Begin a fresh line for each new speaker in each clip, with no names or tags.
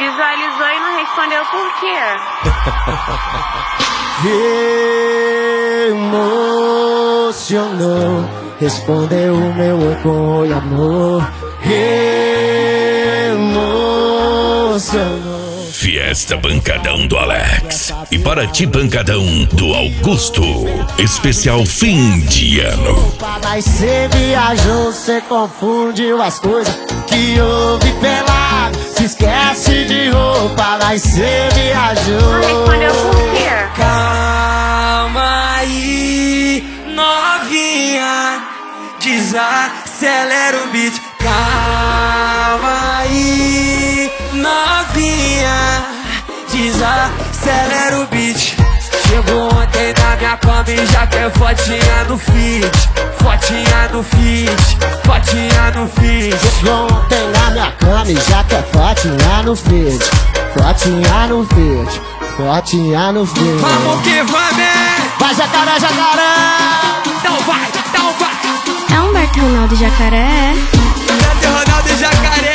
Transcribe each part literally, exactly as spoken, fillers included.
Visualizou e não respondeu por quê?
Emocionou, respondeu o meu oi com oi, amor. Emocionou.
Fiesta Pancadão do Alex e para ti Pancadão do Augusto. Especial fim de ano.
Mas cê viajou, cê confundiu as coisas que houve pelado. Se esquece de roupa, mas cê viajou.
Não respondeu por quê?
Calma aí, novinha, desacelera o beat. Calma aí, novinha, desacelera o beat. Chegou ontem na minha cama e já quer fotinha no feed. Fotinha no feed, fotinha no feed.
Chegou ontem na minha cama e já quer fotinha no feed. Fotinha no feed, fotinha no feed.
Vamos que vamos!
Vai jacaré, jacaré!
Então vai, então vai!
É Humberto Ronaldo Jacaré.
Humberto Ronaldo Jacaré.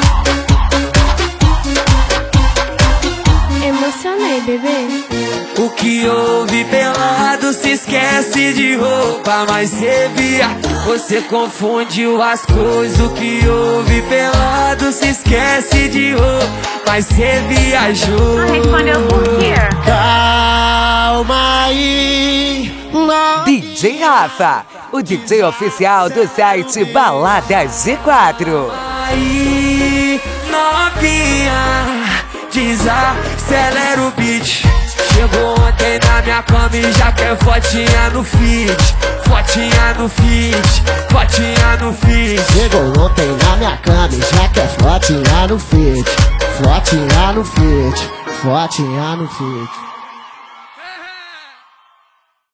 Emocionei, bebê.
O que houve pelado se esquece de roupa, mas cê via, você confundiu as coisas. O que houve pelado se esquece de roupa, mas cê viajou.
Não respondeu por quê?
Calma aí, não.
D J Rafa, o D J oficial do site Balada G quatro.
Aí, novinha, desacelera o beat. Chegou ontem na minha cama e já quer fotinha no feed. Fotinha no feed, fotinha no feed.
Chegou ontem na minha cama e já quer fotinha no feed. Fotinha no feed, fotinha no feed.